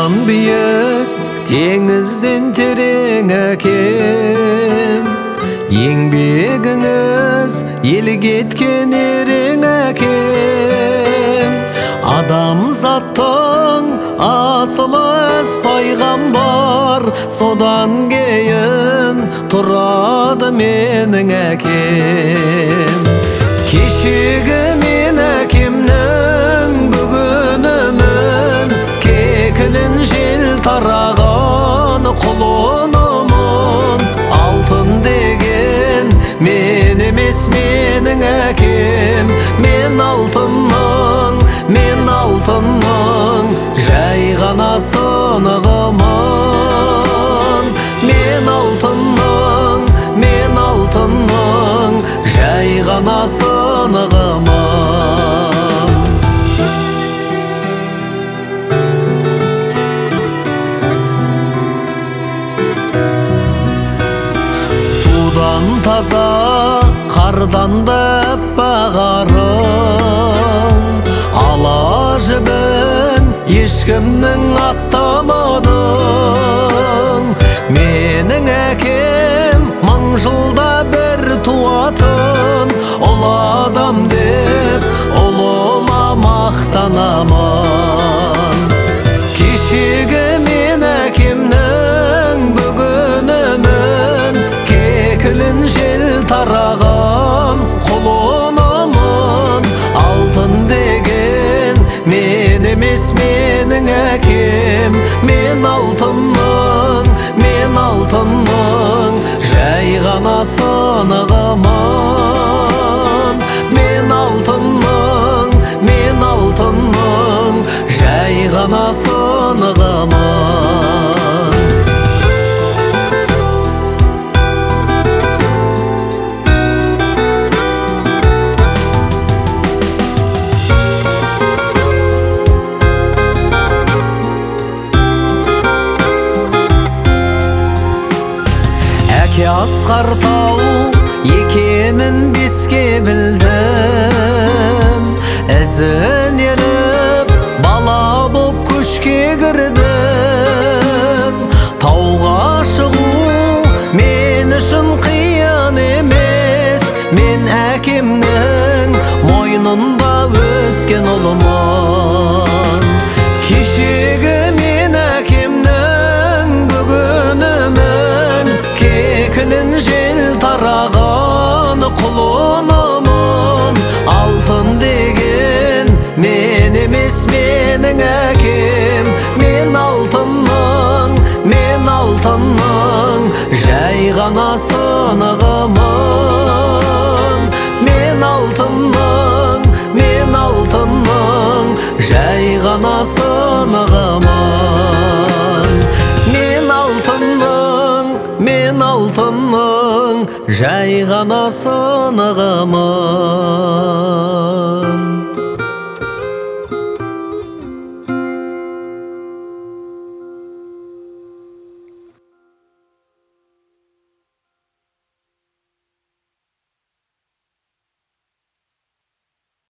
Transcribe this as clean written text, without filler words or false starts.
Таудан биік, теңізден терең әкем, еңбегіңіз ел кеткен ерең әкем. Адамзаттың асылы із пайғамбар, содан кейін тұрады менің әкем. Кешегі мен әкемнің бүгінімін, кекілін жел тараған құлынымын. Алтын деген мен емес менің әкем, мен алтынның жай ғана сынығымын. Мен алтынның жай ғана сынығымын. Судан таза, қардан да аппағарым, ала жібін ешкімнің аттамадың. Менің әкем мың жылда бір туатын, ұл адам деп ұлыма мақтанамын. Кешегі мен әкемнің бүгінімін, кекілін жел тараған құлынымын. Алтын деген мен емес менің әкем, мен алтынның жай ғана сынығымын. Мен алтынның жай ғана сынығымын. Асқар тау екенін беске білдім, ізін еріп бала боп көшке кірдім. Тауға шығу мен үшін қиын емес, мен әкемнің мойнында өскен ұлымын. Кешегі мен әкемнің бүгінімін, кекілін жел тараған құлынымын. Алтын деген мен емес менің әкем, мен алтынның жай ғана сынығымын. Мен алтынның жай ғана сынығымын. Мен алтынның жай ғана сынығымын.